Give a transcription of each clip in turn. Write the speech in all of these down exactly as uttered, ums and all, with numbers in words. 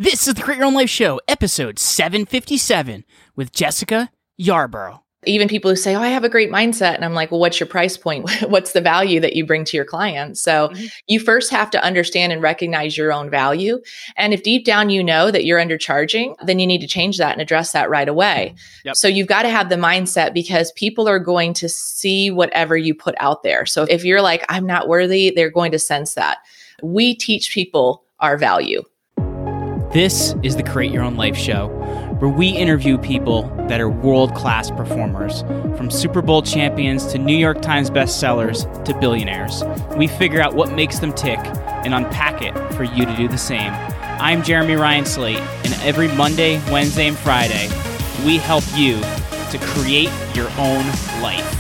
This is the Create Your Own Life Show, episode seven fifty-seven, with Jessica Yarbrough. Even people who say, oh, I have a great mindset. And I'm like, well, what's your price point? What's the value that you bring to your clients? So mm-hmm. you first have to understand and recognize your own value. And if deep down you know that you're undercharging, then you need to change that and address that right away. Yep. So you've got to have the mindset because people are going to see whatever you put out there. So if you're like, I'm not worthy, they're going to sense that. We teach people our value. This is the Create Your Own Life Show, where we interview people that are world-class performers, from Super Bowl champions to New York Times bestsellers to billionaires. We figure out what makes them tick and unpack it for you to do the same. I'm Jeremy Ryan Slate, and every Monday, Wednesday, and Friday, we help you to create your own life.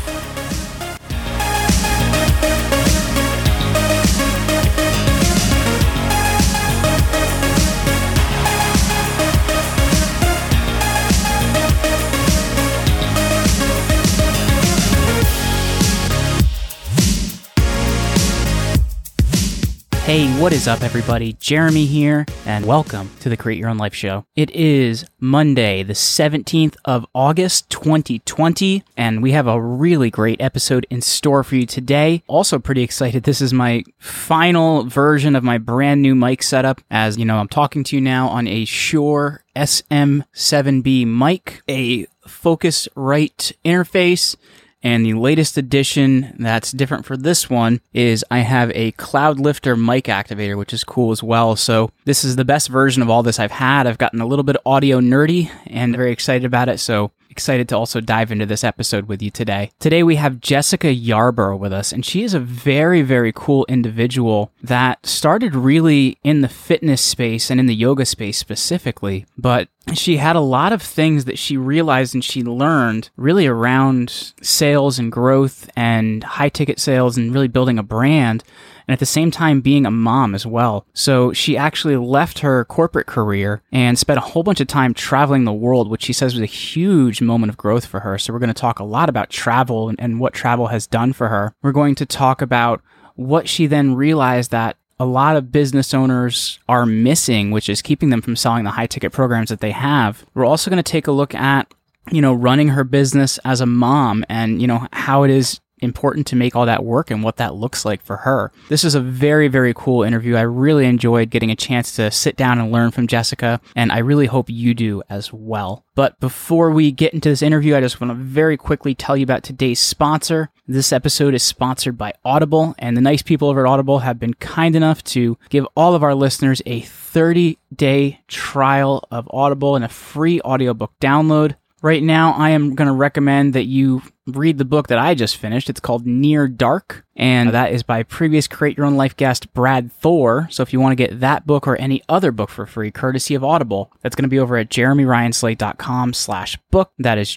Hey, what is up, everybody? Jeremy here, and welcome to the Create Your Own Life Show. It is Monday, the seventeenth of August, twenty twenty, and we have a really great episode in store for you today. Also pretty excited. This is my final version of my brand new mic setup. As you know, I'm talking to you now on a Shure S M seven B mic, a Focusrite interface. And the latest addition that's different for this one is I have a Cloudlifter mic activator, which is cool as well. So this is the best version of all this I've had. I've gotten a little bit audio nerdy and very excited about it. So excited to also dive into this episode with you today. Today we have Jessica Yarbrough with us, and she is a very, very cool individual that started really in the fitness space and in the yoga space specifically, but she had a lot of things that she realized and she learned really around sales and growth and high ticket sales and really building a brand. And at the same time being a mom as well. So she actually left her corporate career and spent a whole bunch of time traveling the world, which she says was a huge moment of growth for her. So we're going to talk a lot about travel and, and what travel has done for her. We're going to talk about what she then realized that a lot of business owners are missing, which is keeping them from selling the high ticket programs that they have. We're also going to take a look at, you know, running her business as a mom and, you know, how it is important to make all that work and what that looks like for her. This is a very, very cool interview. I really enjoyed getting a chance to sit down and learn from Jessica, and I really hope you do as well. But before we get into this interview, I just want to very quickly tell you about today's sponsor. This episode is sponsored by Audible, and the nice people over at Audible have been kind enough to give all of our listeners a thirty-day trial of Audible and a free audiobook download. Right now, I am going to recommend that you read the book that I just finished. It's called Near Dark, and that is by previous Create Your Own Life guest Brad Thor. So if you want to get that book or any other book for free, courtesy of Audible, that's going to be over at jeremyryanslate.com slash book. That is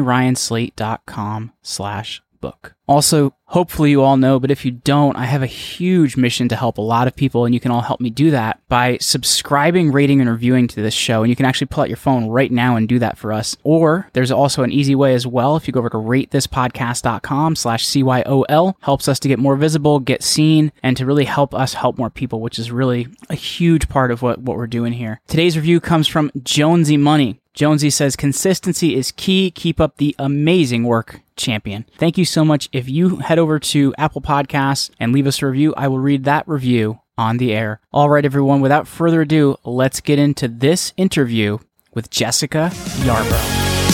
jeremyryanslate.com slash book. Also, hopefully you all know, but if you don't, I have a huge mission to help a lot of people, and you can all help me do that by subscribing, rating, and reviewing to this show. And you can actually pull out your phone right now and do that for us. Or there's also an easy way as well. If you go over to ratethispodcast.com slash CYOL, helps us to get more visible, get seen, and to really help us help more people, which is really a huge part of what, what we're doing here. Today's review comes from Jonesy Money. Jonesy says, consistency is key. Keep up the amazing work, champion. Thank you so much. If you head over to Apple Podcasts and leave us a review, I will read that review on the air. All right, everyone, without further ado, let's get into this interview with Jessica Yarbrough.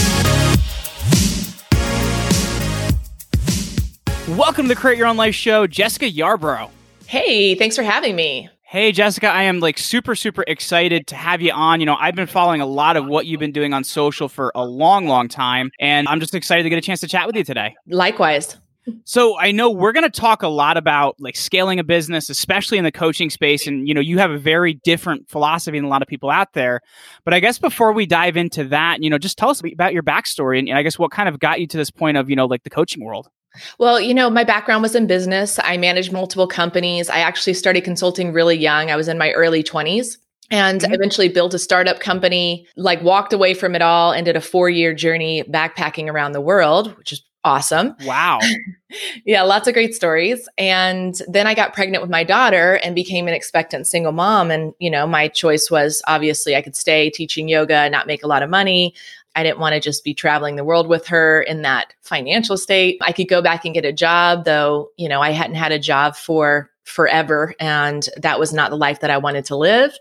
Welcome to the Create Your Own Life Show, Jessica Yarbrough. Hey, thanks for having me. Hey, Jessica, I am like super, super excited to have you on. You know, I've been following a lot of what you've been doing on social for a long, long time, and I'm just excited to get a chance to chat with you today. Likewise. So I know we're going to talk a lot about like scaling a business, especially in the coaching space. And, you know, you have a very different philosophy than a lot of people out there. But I guess before we dive into that, you know, just tell us about your backstory and, and I guess what kind of got you to this point of, you know, like the coaching world. Well, you know, my background was in business. I managed multiple companies. I actually started consulting really young. I was in my early twenties. And mm-hmm. eventually built a startup company, like walked away from it all and did a four-year journey backpacking around the world, which is awesome. Wow. Yeah, lots of great stories. And then I got pregnant with my daughter and became an expectant single mom. And, you know, my choice was obviously I could stay teaching yoga, not make a lot of money. I didn't want to just be traveling the world with her in that financial state. I could go back and get a job, though, you know, I hadn't had a job for forever. And that was not the life that I wanted to live.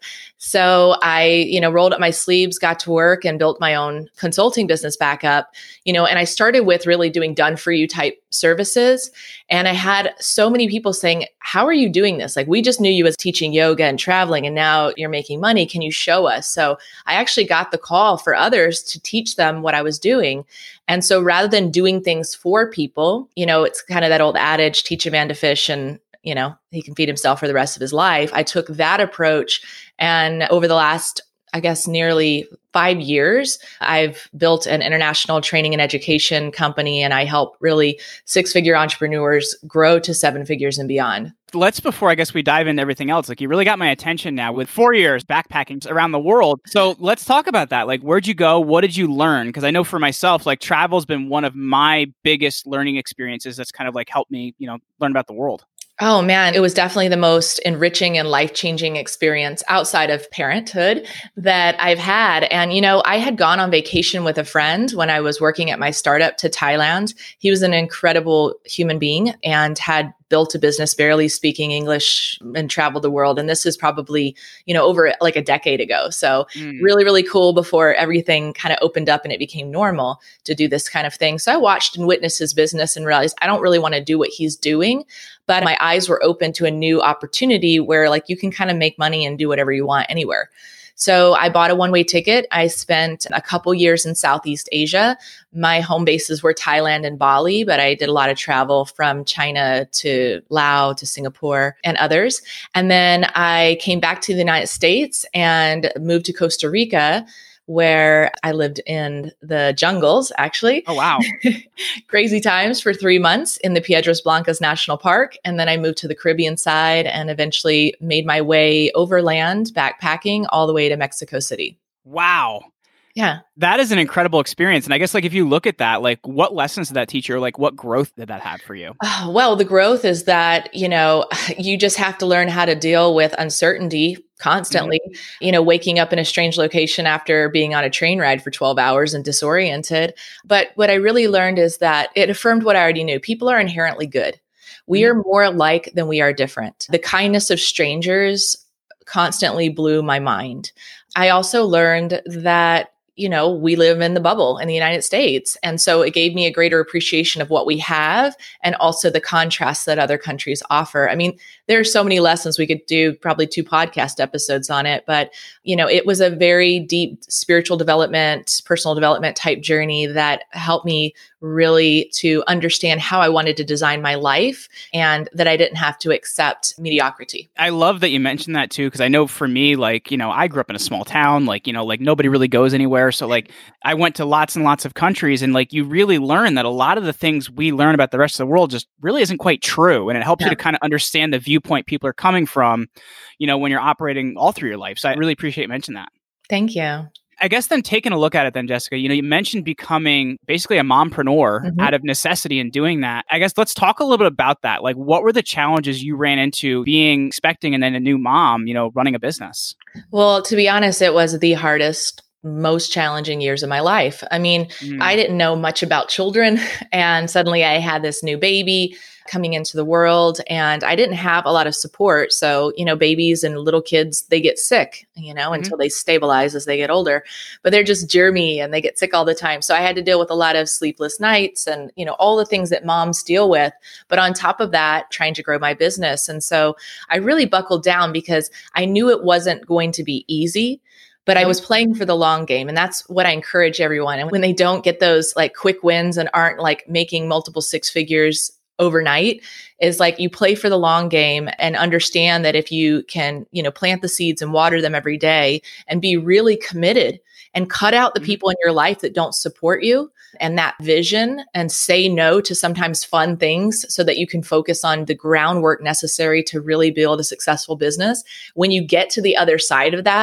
So I, you know, rolled up my sleeves, got to work and built my own consulting business back up, you know, and I started with really doing done for you type services. And I had so many people saying, how are you doing this? Like, we just knew you as teaching yoga and traveling, and now you're making money. Can you show us? So I actually got the call for others to teach them what I was doing. And so rather than doing things for people, you know, it's kind of that old adage, teach a man to fish and you know, he can feed himself for the rest of his life. I took that approach. And over the last, I guess, nearly five years, I've built an international training and education company, and I help really six-figure entrepreneurs grow to seven figures and beyond. Let's, before I guess we dive into everything else, like you really got my attention now with four years backpacking around the world. So let's talk about that. Like, where'd you go? What did you learn? Because I know for myself, like travel's been one of my biggest learning experiences that's kind of like helped me, you know, learn about the world. Oh man, it was definitely the most enriching and life-changing experience outside of parenthood that I've had. And, you know, I had gone on vacation with a friend when I was working at my startup to Thailand. He was an incredible human being and had built a business barely speaking English and traveled the world. And this is probably, you know, over like a decade ago. So mm. really, really cool before everything kind of opened up and it became normal to do this kind of thing. So I watched and witnessed his business and realized I don't really want to do what he's doing, but my eyes were open to a new opportunity where like you can kind of make money and do whatever you want anywhere. So I bought a one-way ticket. I spent a couple years in Southeast Asia. My home bases were Thailand and Bali, but I did a lot of travel from China to Laos to Singapore and others. And then I came back to the United States and moved to Costa Rica, where I lived in the jungles, actually. Oh, wow. Crazy times for three months in the Piedras Blancas National Park. And then I moved to the Caribbean side and eventually made my way overland, backpacking all the way to Mexico City. Wow. Yeah. That is an incredible experience. And I guess like if you look at that, like what lessons did that teach you? Or like what growth did that have for you? Uh, well, the growth is that, you know, you just have to learn how to deal with uncertainty constantly, mm-hmm. you know, waking up in a strange location after being on a train ride for twelve hours and disoriented. But what I really learned is that it affirmed what I already knew. People are inherently good. We mm-hmm. are more alike than we are different. The kindness of strangers constantly blew my mind. I also learned that you know, we live in the bubble in the United States. And so it gave me a greater appreciation of what we have and also the contrasts that other countries offer. I mean, there are so many lessons. We could do probably two podcast episodes on it, but, you know, it was a very deep spiritual development, personal development type journey that helped me really to understand how I wanted to design my life and that I didn't have to accept mediocrity. I love that you mentioned that too, because I know for me, like, you know, I grew up in a small town, like, you know, like nobody really goes anywhere. So like I went to lots and lots of countries and like you really learn that a lot of the things we learn about the rest of the world just really isn't quite true. And it helps yeah. you to kind of understand the viewpoint people are coming from, you know, when you're operating all through your life. So I really appreciate you mentioning that. Thank you. I guess then taking a look at it then, Jessica, you know, you mentioned becoming basically a mompreneur mm-hmm. out of necessity and doing that. I guess let's talk a little bit about that. Like what were the challenges you ran into being expecting and then a new mom, you know, running a business? Well, to be honest, it was the hardest, most challenging years of my life. I mean, mm. I didn't know much about children and suddenly I had this new baby coming into the world and I didn't have a lot of support. So, you know, babies and little kids, they get sick, you know, mm-hmm. until they stabilize as they get older, but they're just germy and they get sick all the time. So I had to deal with a lot of sleepless nights and, you know, all the things that moms deal with. But on top of that, trying to grow my business. And so I really buckled down because I knew it wasn't going to be easy. But I was playing for the long game. And that's what I encourage everyone. And when they don't get those like quick wins and aren't like making multiple six figures overnight, is like you play for the long game and understand that if you can, you know, plant the seeds and water them every day and be really committed and cut out the people in your life that don't support you and that vision and say no to sometimes fun things so that you can focus on the groundwork necessary to really build a successful business. When you get to the other side of that,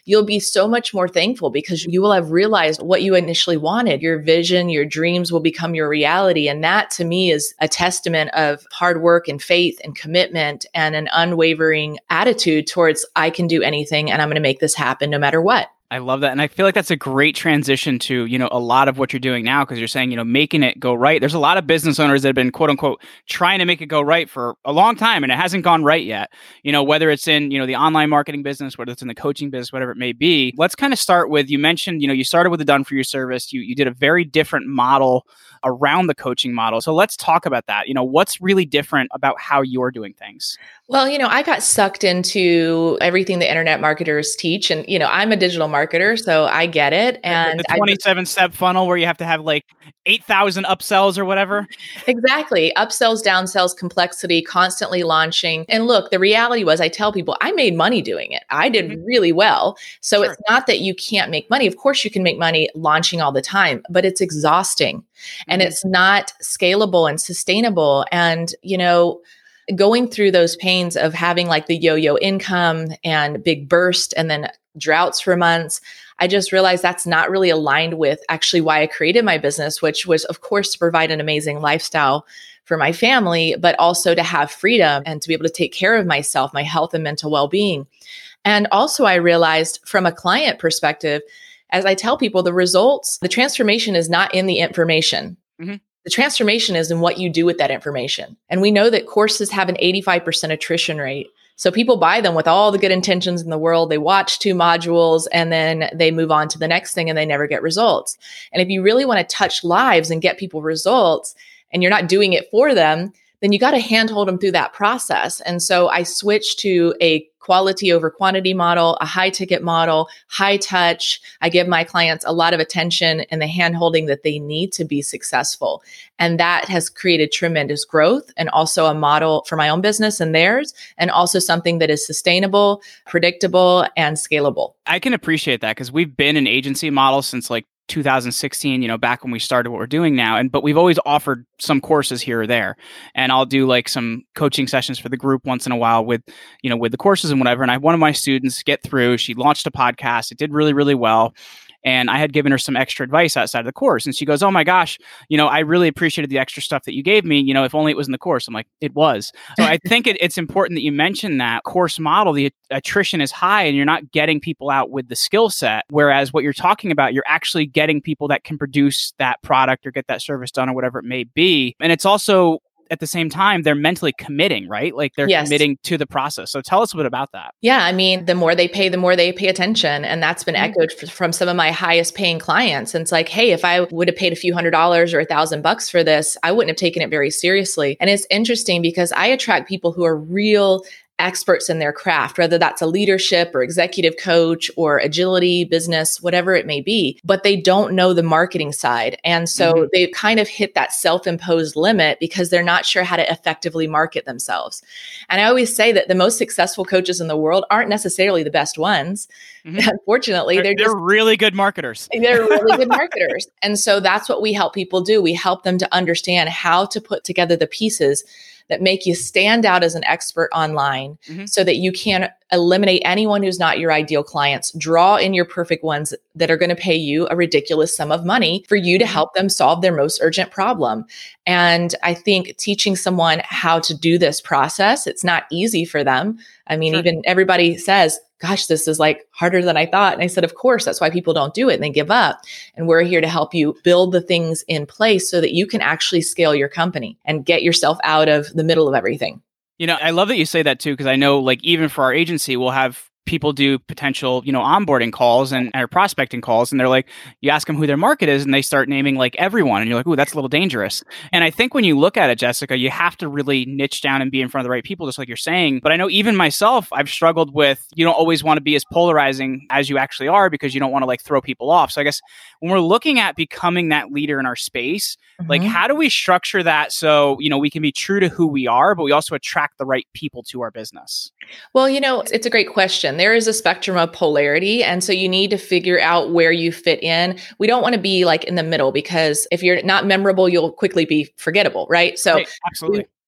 you'll be so much more thankful because you will have realized what you initially wanted. Your vision, your dreams will become your reality. And that to me is a testament of hard work and faith and commitment and an unwavering attitude towards I can do anything and I'm going to make this happen no matter what. I love that. And I feel like that's a great transition to, you know, a lot of what you're doing now, because you're saying, you know, making it go right. There's a lot of business owners that have been, quote unquote, trying to make it go right for a long time and it hasn't gone right yet. You know, whether it's in, you know, the online marketing business, whether it's in the coaching business, whatever it may be. Let's kind of start with, you mentioned, you know, you started with the done for you service. You, you did a very different model around the coaching model. So let's talk about that. You know, what's really different about how you're doing things? Well, you know, I got sucked into everything the internet marketers teach. And, you know, I'm a digital marketer, so I get it. And the twenty-seven step funnel where you have to have like eight thousand upsells or whatever. Exactly. Upsells, downsells, complexity, constantly launching. And look, the reality was I tell people I made money doing it. I did mm-hmm. really well. So sure. It's not that you can't make money. Of course you can make money launching all the time, but it's exhausting mm-hmm. and it's not scalable and sustainable. And, you know, going through those pains of having like the yo-yo income and big burst and then droughts for months, I just realized that's not really aligned with actually why I created my business, which was, of course, to provide an amazing lifestyle for my family, but also to have freedom and to be able to take care of myself, my health and mental well-being. And also I realized from a client perspective, as I tell people, the results, the transformation is not in the information. Mm-hmm. The transformation is in what you do with that information. And we know that courses have an eighty-five percent attrition rate. So people buy them with all the good intentions in the world. They watch two modules and then they move on to the next thing and they never get results. And if you really want to touch lives and get people results and you're not doing it for them, then you got to handhold them through that process. And so I switched to a quality over quantity model, a high ticket model, high touch. I give my clients a lot of attention and the handholding that they need to be successful. And that has created tremendous growth and also a model for my own business and theirs, and also something that is sustainable, predictable, and scalable. I can appreciate that because we've been an agency model since like two thousand sixteen, you know, back when we started what we're doing now. And, but we've always offered some courses here or there. And I'll do like some coaching sessions for the group once in a while with, you know, with the courses and whatever. And I had one of my students get through, she launched a podcast. It did really, really well. And I had given her some extra advice outside of the course. And she goes, oh my gosh, you know, I really appreciated the extra stuff that you gave me. You know, if only it was in the course. I'm like, it was. So I think it, it's important that you mention that course model, the attrition is high and you're not getting people out with the skill set. Whereas what you're talking about, you're actually getting people that can produce that product or get that service done or whatever it may be. And it's also, at the same time, they're mentally committing, right? Like they're yes. committing to the process. So tell us a bit about that. Yeah. I mean, the more they pay, the more they pay attention. And that's been mm-hmm. echoed f- from some of my highest paying clients. And it's like, hey, if I would have paid a few hundred dollars or a thousand bucks for this, I wouldn't have taken it very seriously. And it's interesting because I attract people who are real experts in their craft, whether that's a leadership or executive coach or agility, business, whatever it may be, but they don't know the marketing side. And so mm-hmm. they kind of hit that self-imposed limit because they're not sure how to effectively market themselves. And I always say that the most successful coaches in the world aren't necessarily the best ones. Mm-hmm. Unfortunately, they're, they're, they're just, really good marketers. They're really good marketers. And so that's what we help people do. We help them to understand how to put together the pieces that make you stand out as an expert online mm-hmm. so that you can eliminate anyone who's not your ideal clients, draw in your perfect ones that are going to pay you a ridiculous sum of money for you to help them solve their most urgent problem. And I think teaching someone how to do this process, it's not easy for them. I mean, sure. even everybody says, gosh, this is like harder than I thought. And I said, of course, that's why people don't do it and they give up. And we're here to help you build the things in place so that you can actually scale your company and get yourself out of the middle of everything. You know, I love that you say that too, because I know like even for our agency, we'll have people do potential, you know, onboarding calls and or prospecting calls. And they're like, you ask them who their market is and they start naming like everyone. And you're like, ooh, that's a little dangerous. And I think when you look at it, Jessica, you have to really niche down and be in front of the right people, just like you're saying. But I know even myself, I've struggled with, you don't always want to be as polarizing as you actually are because you don't want to like throw people off. So I guess when we're looking at becoming that leader in our space, mm-hmm. like how do we structure that so, you know, we can be true to who we are, but we also attract the right people to our business? Well, you know, it's a great question. There is a spectrum of polarity. And so you need to figure out where you fit in. We don't want to be like in the middle because if you're not memorable, you'll quickly be forgettable, right? So right, absolutely.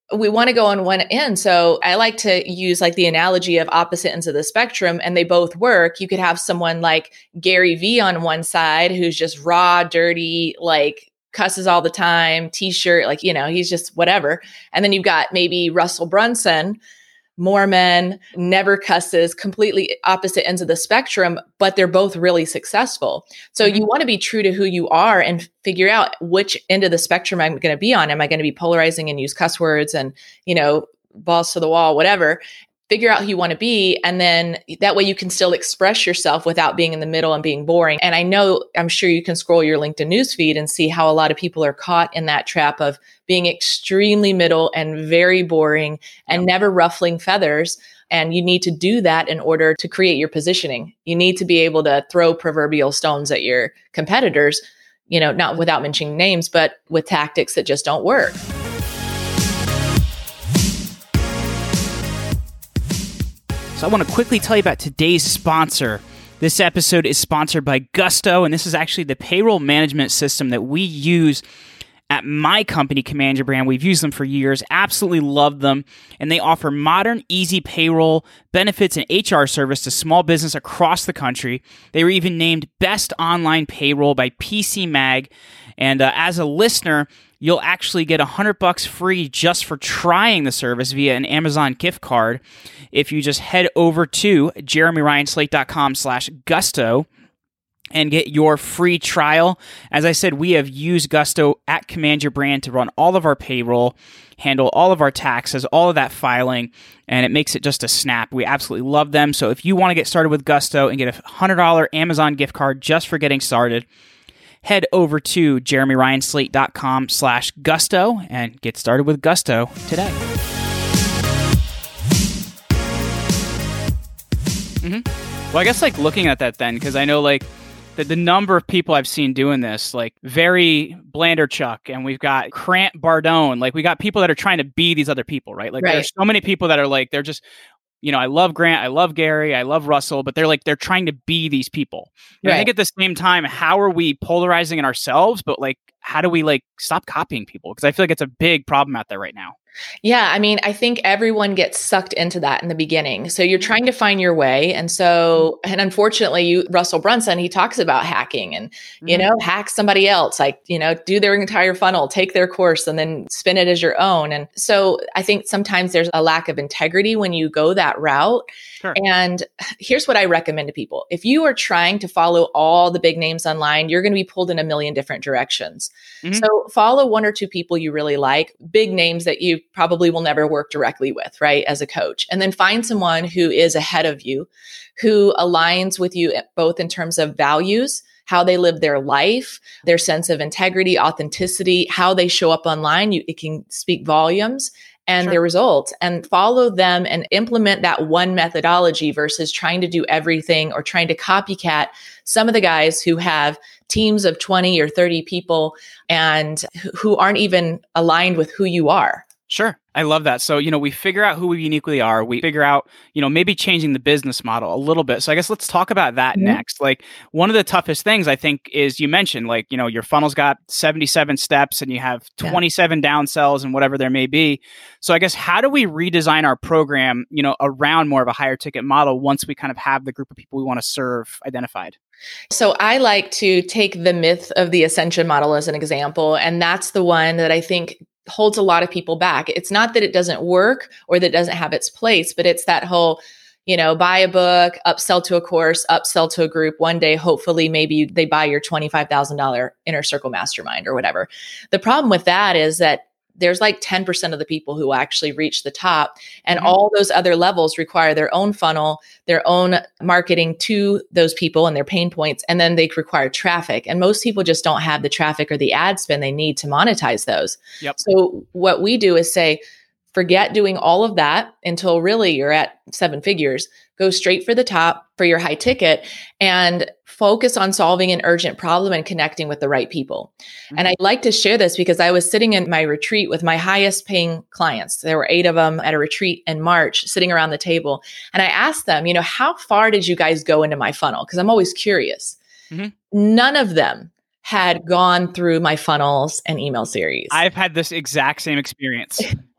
we want to go on one end. So I like to use like the analogy of opposite ends of the spectrum, and they both work. You could have someone like Gary Vee on one side who's just raw, dirty, like cusses all the time, t-shirt, like, you know, he's just whatever. And then you've got maybe Russell Brunson, Mormon, never cusses, completely opposite ends of the spectrum, but they're both really successful. So mm-hmm. you want to be true to who you are and figure out which end of the spectrum I'm going to be on. Am I going to be polarizing and use cuss words and, you know, balls to the wall, whatever? Figure out who you want to be. And then that way you can still express yourself without being in the middle and being boring. And I know, I'm sure you can scroll your LinkedIn newsfeed and see how a lot of people are caught in that trap of being extremely middle and very boring and yep. never ruffling feathers. And you need to do that in order to create your positioning. You need to be able to throw proverbial stones at your competitors, you know, not without mentioning names, but with tactics that just don't work. So I want to quickly tell you about today's sponsor. This episode is sponsored by Gusto, and this is actually the payroll management system that we use at my company, Command Your Brand. We've used them for years, absolutely love them, and they offer modern, easy payroll, benefits, and H R service to small business across the country. They were even named Best Online Payroll by P C Mag, and uh, as a listener, you'll actually get one hundred bucks free just for trying the service via an Amazon gift card if you just head over to jeremyryanslate.com slash gusto and get your free trial. As I said, we have used Gusto at Command Your Brand to run all of our payroll, handle all of our taxes, all of that filing, and it makes it just a snap. We absolutely love them. So if you want to get started with Gusto and get a one hundred dollars Amazon gift card just for getting started, head over to jeremyryanslate.com slash gusto and get started with Gusto today. Mm-hmm. Well, I guess like looking at that then, because I know like the, the number of people I've seen doing this, like very Blanderchuck, and we've got Grant Bardone, like we got people that are trying to be these other people, right? Like right. There's so many people that are like, they're just, you know, I love Grant, I love Gary, I love Russell, but they're like, they're trying to be these people. And right. I think at the same time, how are we polarizing in ourselves? But like, how do we like stop copying people? Because I feel like it's a big problem out there right now. Yeah. I mean, I think everyone gets sucked into that in the beginning. So you're trying to find your way. And so, and unfortunately, you, Russell Brunson, he talks about hacking and, mm-hmm. you know, hack somebody else, like, you know, do their entire funnel, take their course and then spin it as your own. And so I think sometimes there's a lack of integrity when you go that route. Sure. And here's what I recommend to people. If you are trying to follow all the big names online, you're going to be pulled in a million different directions. Mm-hmm. So follow one or two people you really like, big names that you probably will never work directly with, right, as a coach. And then find someone who is ahead of you, who aligns with you both in terms of values, how they live their life, their sense of integrity, authenticity, how they show up online. You, it can speak volumes. And sure. their results, and follow them and implement that one methodology versus trying to do everything or trying to copycat some of the guys who have teams of twenty or thirty people and who aren't even aligned with who you are. Sure. I love that. So, you know, we figure out who we uniquely are. We figure out, you know, maybe changing the business model a little bit. So I guess let's talk about that mm-hmm. next. Like one of the toughest things I think is you mentioned, like, you know, your funnel's got seventy-seven steps and you have twenty-seven yeah. downsells and whatever there may be. So I guess how do we redesign our program, you know, around more of a higher ticket model once we kind of have the group of people we want to serve identified? So I like to take the myth of the ascension model as an example. And that's the one that I think holds a lot of people back. It's not that it doesn't work or that it doesn't have its place, but it's that whole, you know, buy a book, upsell to a course, upsell to a group. One day, hopefully, maybe you, they buy your twenty-five thousand dollars Inner Circle Mastermind or whatever. The problem with that is that there's like ten percent of the people who actually reach the top. And mm-hmm. all those other levels require their own funnel, their own marketing to those people and their pain points. And then they require traffic. And most people just don't have the traffic or the ad spend they need to monetize those. Yep. So what we do is say, forget doing all of that until really you're at seven figures. Go straight for the top for your high ticket and focus on solving an urgent problem and connecting with the right people. Mm-hmm. And I'd like to share this because I was sitting in my retreat with my highest paying clients. There were eight of them at a retreat in March sitting around the table. And I asked them, you know, how far did you guys go into my funnel? Because I'm always curious. Mm-hmm. None of them had gone through my funnels and email series. I've had this exact same experience.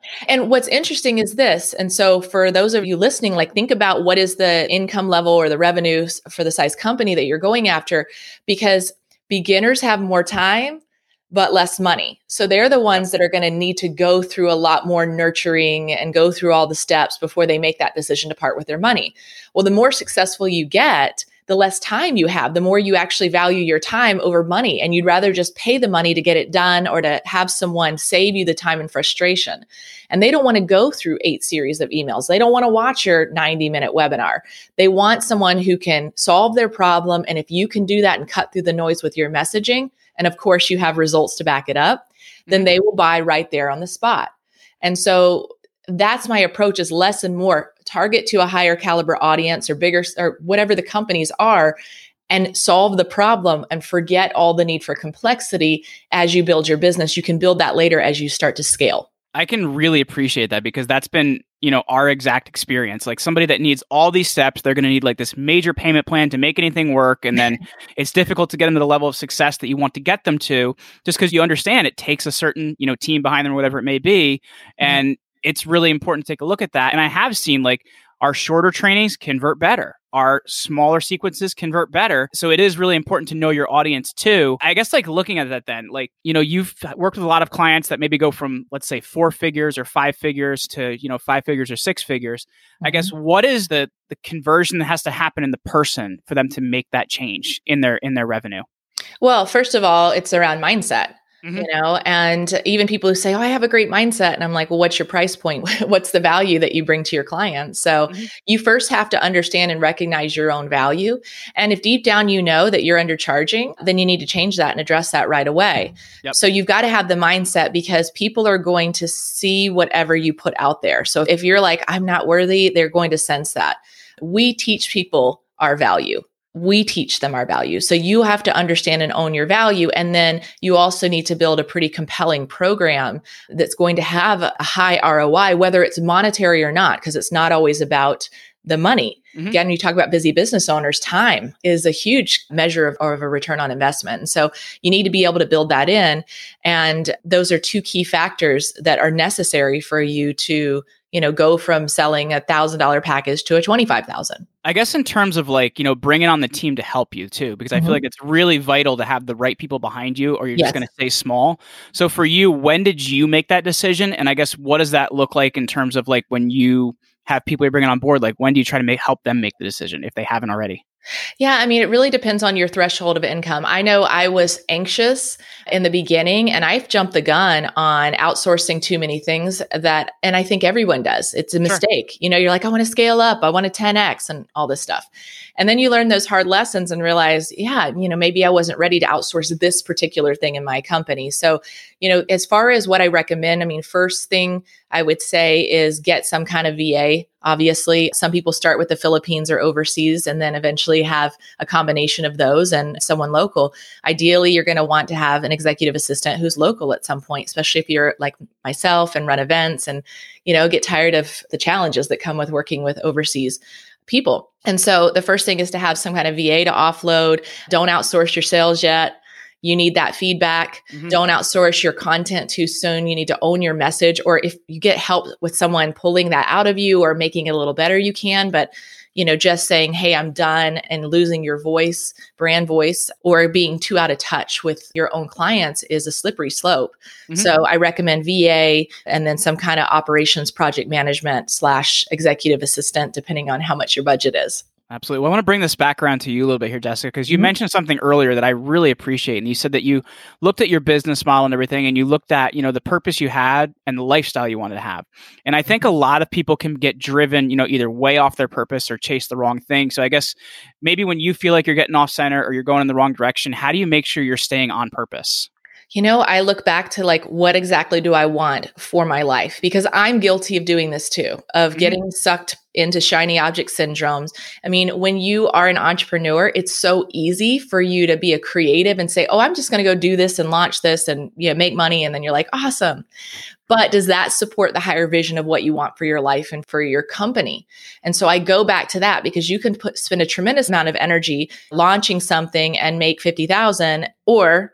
And what's interesting is this. And so for those of you listening, like think about what is the income level or the revenues for the size company that you're going after, because beginners have more time, but less money. So they're the ones that are going to need to go through a lot more nurturing and go through all the steps before they make that decision to part with their money. Well, the more successful you get, the less time you have, the more you actually value your time over money. And you'd rather just pay the money to get it done or to have someone save you the time and frustration. And they don't want to go through eight series of emails. They don't want to watch your ninety minute webinar. They want someone who can solve their problem. And if you can do that and cut through the noise with your messaging, and of course you have results to back it up, then they will buy right there on the spot. And so that's my approach, is less and more. Target to a higher caliber audience or bigger or whatever the companies are, and solve the problem and forget all the need for complexity as you build your business. You can build that later as you start to scale. I can really appreciate that, because that's been, you know, our exact experience. Like somebody that needs all these steps, they're going to need like this major payment plan to make anything work. And then it's difficult to get them to the level of success that you want to get them to, just because you understand it takes a certain, you know, team behind them or whatever it may be. And mm-hmm. it's really important to take a look at that. And I have seen like our shorter trainings convert better. Our smaller sequences convert better. So it is really important to know your audience too. I guess like looking at that then, like, you know, you've worked with a lot of clients that maybe go from, let's say, four figures or five figures to, you know, five figures or six figures. Mm-hmm. I guess what is the the conversion that has to happen in the person for them to make that change in their in their revenue? Well, first of all, it's around mindset. Mm-hmm. You know, and even people who say, oh, I have a great mindset. And I'm like, well, what's your price point? What's the value that you bring to your clients? So mm-hmm. you first have to understand and recognize your own value. And if deep down you know that you're undercharging, then you need to change that and address that right away. Yep. So you've got to have the mindset, because people are going to see whatever you put out there. So if you're like, I'm not worthy, they're going to sense that. We teach people our value. We teach them our value. So you have to understand and own your value. And then you also need to build a pretty compelling program that's going to have a high R O I, whether it's monetary or not, because it's not always about the money. Mm-hmm. Again, you talk about busy business owners, time is a huge measure of, of a return on investment. And so you need to be able to build that in. And those are two key factors that are necessary for you to, you know, go from selling a thousand dollar package to a twenty-five thousand. I guess in terms of like, you know, bringing on the team to help you too, because I mm-hmm. feel like it's really vital to have the right people behind you, or you're yes. just going to stay small. So for you, when did you make that decision? And I guess what does that look like in terms of like when you have people you're bringing on board? Like when do you try to make help them make the decision if they haven't already? Yeah, I mean, it really depends on your threshold of income. I know I was anxious in the beginning, and I've jumped the gun on outsourcing too many things that, and I think everyone does. It's a mistake. Sure. You know, you're like, I want to scale up, I want to ten X and all this stuff. And then you learn those hard lessons and realize, yeah, you know, maybe I wasn't ready to outsource this particular thing in my company. So, you know, as far as what I recommend, I mean, first thing I would say is get some kind of V A. Obviously, some people start with the Philippines or overseas and then eventually have a combination of those and someone local. Ideally, you're going to want to have an executive assistant who's local at some point, especially if you're like myself and run events and, you know, get tired of the challenges that come with working with overseas people. And so the first thing is to have some kind of V A to offload. Don't outsource your sales yet. You need that feedback. Mm-hmm. Don't outsource your content too soon. You need to own your message. Or if you get help with someone pulling that out of you or making it a little better, you can. But, you know, just saying, hey, I'm done, and losing your voice, brand voice, or being too out of touch with your own clients is a slippery slope. Mm-hmm. So I recommend V A and then some kind of operations project management slash executive assistant, depending on how much your budget is. Absolutely. Well, I want to bring this back around to you a little bit here, Jessica, because you mm-hmm. mentioned something earlier that I really appreciate. And you said that you looked at your business model and everything, and you looked at, you know, the purpose you had and the lifestyle you wanted to have. And I think a lot of people can get driven, you know, either way off their purpose or chase the wrong thing. So I guess maybe when you feel like you're getting off center or you're going in the wrong direction, how do you make sure you're staying on purpose? You know, I look back to like, what exactly do I want for my life? Because I'm guilty of doing this too, of mm-hmm. getting sucked into shiny object syndromes. I mean, when you are an entrepreneur, it's so easy for you to be a creative and say, oh, I'm just going to go do this and launch this and, you know, make money. And then you're like, awesome. But does that support the higher vision of what you want for your life and for your company? And so I go back to that, because you can put, spend a tremendous amount of energy launching something and make fifty thousand, or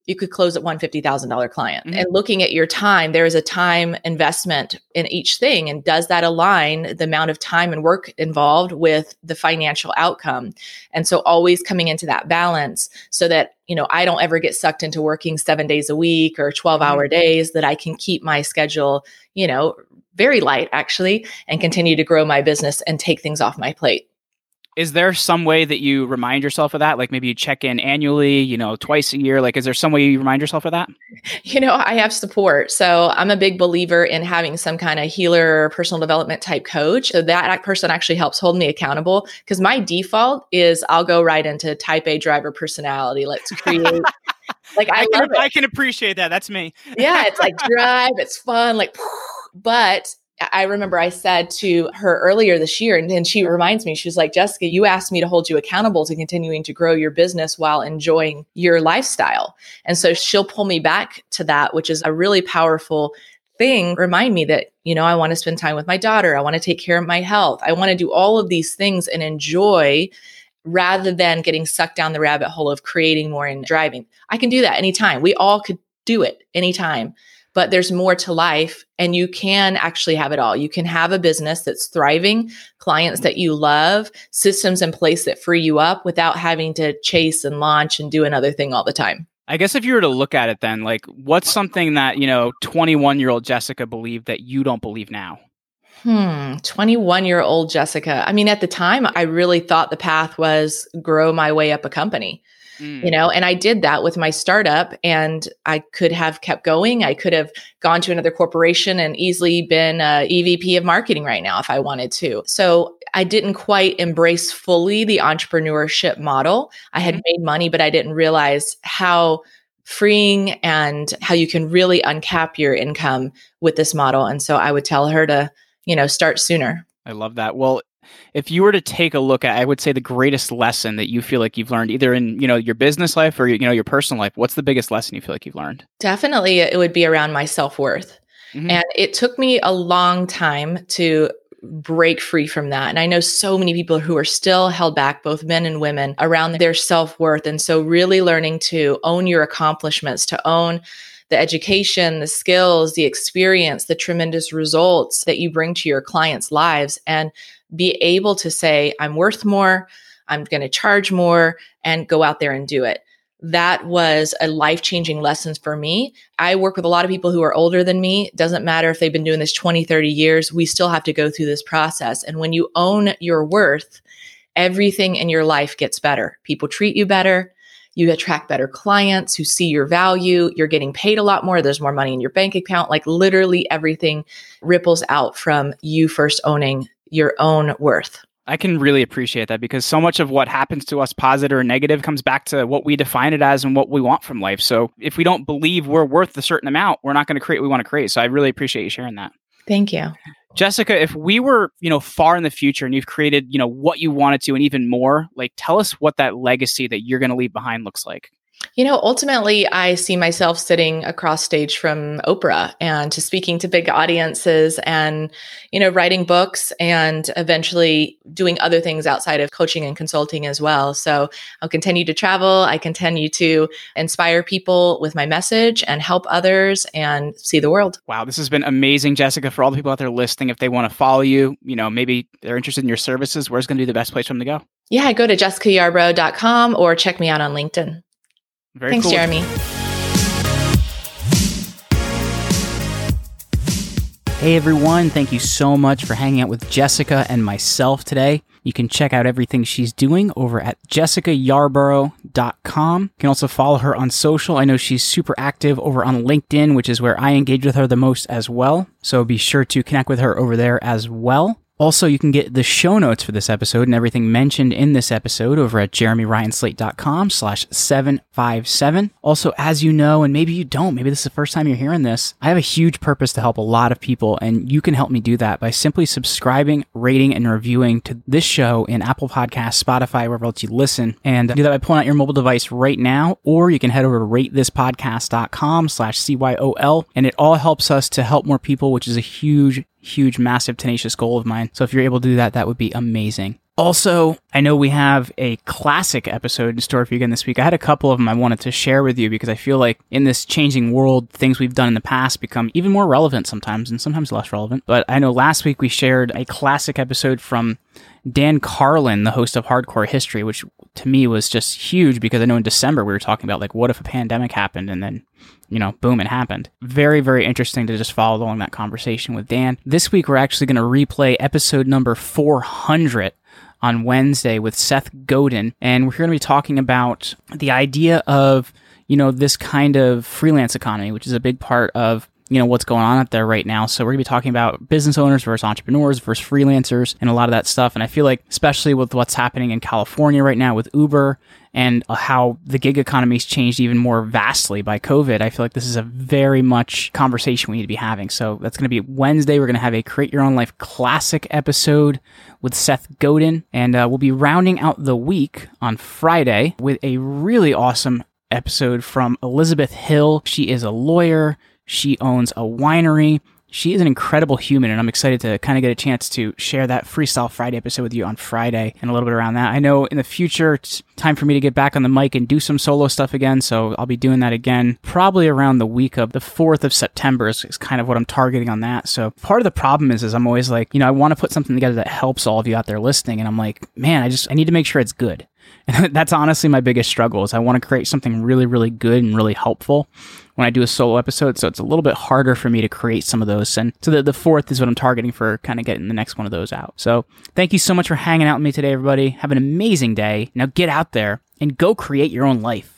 you could close at one hundred fifty thousand dollars client. Mm-hmm. And looking at your time, there is a time investment in each thing. And does that align the amount of time and work involved with the financial outcome? And so always coming into that balance so that, you know, I don't ever get sucked into working seven days a week or twelve hour mm-hmm. days, that I can keep my schedule, you know, very light actually, and continue to grow my business and take things off my plate. Is there some way that you remind yourself of that? Like maybe you check in annually, you know, twice a year. Like, is there some way you remind yourself of that? You know, I have support. So I'm a big believer in having some kind of healer, personal development type coach. So that person actually helps hold me accountable, because my default is I'll go right into type A driver personality. Let's create. Like I, I, love can, it. I can appreciate that. That's me. Yeah, it's like drive, it's fun, like, but I remember I said to her earlier this year, and, and she reminds me, she was like, Jessica, you asked me to hold you accountable to continuing to grow your business while enjoying your lifestyle. And so she'll pull me back to that, which is a really powerful thing. Remind me that, you know, I want to spend time with my daughter. I want to take care of my health. I want to do all of these things and enjoy, rather than getting sucked down the rabbit hole of creating more and driving. I can do that anytime. We all could do it anytime. But there's more to life, and you can actually have it all. You can have a business that's thriving, clients that you love, systems in place that free you up without having to chase and launch and do another thing all the time. I guess if you were to look at it then, like, what's something that, you know, twenty-one-year-old Jessica believed that you don't believe now? Hmm, twenty-one-year-old Jessica. I mean, at the time, I really thought the path was grow my way up a company. Mm. You know, and I did that with my startup, and I could have kept going. I could have gone to another corporation and easily been a E V P of marketing right now if I wanted to. So I didn't quite embrace fully the entrepreneurship model. I had mm-hmm. made money, but I didn't realize how freeing and how you can really uncap your income with this model. And so I would tell her to, you know, start sooner. I love that. Well, if you were to take a look at, I would say the greatest lesson that you feel like you've learned either in, you know, your business life or, you know, your personal life, what's the biggest lesson you feel like you've learned? Definitely it would be around my self-worth. Mm-hmm. And it took me a long time to break free from that. And I know so many people who are still held back, both men and women, around their self-worth. And so really learning to own your accomplishments, to own the education, the skills, the experience, the tremendous results that you bring to your clients' lives, and be able to say, I'm worth more, I'm going to charge more, and go out there and do it. That was a life-changing lesson for me. I work with a lot of people who are older than me. It doesn't matter if they've been doing this twenty, thirty years, we still have to go through this process. And when you own your worth, everything in your life gets better. People treat you better. You attract better clients who see your value. You're getting paid a lot more. There's more money in your bank account. Like literally everything ripples out from you first owning your own worth. I can really appreciate that, because so much of what happens to us, positive or negative, comes back to what we define it as and what we want from life. So if we don't believe we're worth a certain amount, we're not going to create what we want to create. So I really appreciate you sharing that. Thank you. Jessica, if we were, you know, far in the future and you've created, you know, what you wanted to and even more, like tell us what that legacy that you're going to leave behind looks like. You know, ultimately, I see myself sitting across stage from Oprah and to speaking to big audiences and, you know, writing books and eventually doing other things outside of coaching and consulting as well. So I'll continue to travel. I continue to inspire people with my message and help others and see the world. Wow, this has been amazing, Jessica. For all the people out there listening, if they want to follow you, you know, maybe they're interested in your services, where's going to be the best place for them to go? Yeah, go to jessica yarbrough dot com or check me out on LinkedIn. Very Thanks, cool. Jeremy. Hey, everyone. Thank you so much for hanging out with Jessica and myself today. You can check out everything she's doing over at jessica yarbrough dot com. You can also follow her on social. I know she's super active over on LinkedIn, which is where I engage with her the most as well. So be sure to connect with her over there as well. Also, you can get the show notes for this episode and everything mentioned in this episode over at jeremy ryan slate dot com slash seven five seven. Also, as you know, and maybe you don't, maybe this is the first time you're hearing this, I have a huge purpose to help a lot of people, and you can help me do that by simply subscribing, rating, and reviewing to this show in Apple Podcasts, Spotify, wherever else you listen. And do that by pulling out your mobile device right now, or you can head over to rate this podcast dot com slash C Y O L, and it all helps us to help more people, which is a huge huge, massive, tenacious goal of mine. So if you're able to do that, that would be amazing. Also, I know we have a classic episode in store for you again this week. I had a couple of them I wanted to share with you because I feel like in this changing world, things we've done in the past become even more relevant sometimes and sometimes less relevant. But I know last week we shared a classic episode from Dan Carlin, the host of Hardcore History, which to me was just huge because I know in December we were talking about like, what if a pandemic happened and then, you know, boom, it happened. Very, very interesting to just follow along that conversation with Dan. This week, we're actually going to replay episode number four hundred on Wednesday with Seth Godin. And we're going to be talking about the idea of, you know, this kind of freelance economy, which is a big part of, you know, what's going on out there right now. So we're going to be talking about business owners versus entrepreneurs versus freelancers and a lot of that stuff. And I feel like, especially with what's happening in California right now with Uber and how the gig economy's changed even more vastly by COVID, I feel like this is a very much conversation we need to be having. So that's going to be Wednesday. We're going to have a Create Your Own Life classic episode with Seth Godin. And uh, we'll be rounding out the week on Friday with a really awesome episode from Elizabeth Hill. She is a lawyer. She owns a winery. She is an incredible human, and I'm excited to kind of get a chance to share that Freestyle Friday episode with you on Friday and a little bit around that. I know in the future, it's time for me to get back on the mic and do some solo stuff again, so I'll be doing that again probably around the week of the fourth of September is, is kind of what I'm targeting on that. So part of the problem is, is I'm always like, you know, I want to put something together that helps all of you out there listening, and I'm like, man, I just, I need to make sure it's good. And that's honestly my biggest struggle is I want to create something really, really good and really helpful when I do a solo episode. So it's a little bit harder for me to create some of those. And so the, the fourth is what I'm targeting for kind of getting the next one of those out. So thank you so much for hanging out with me today, everybody. Have an amazing day. Now get out there and go create your own life.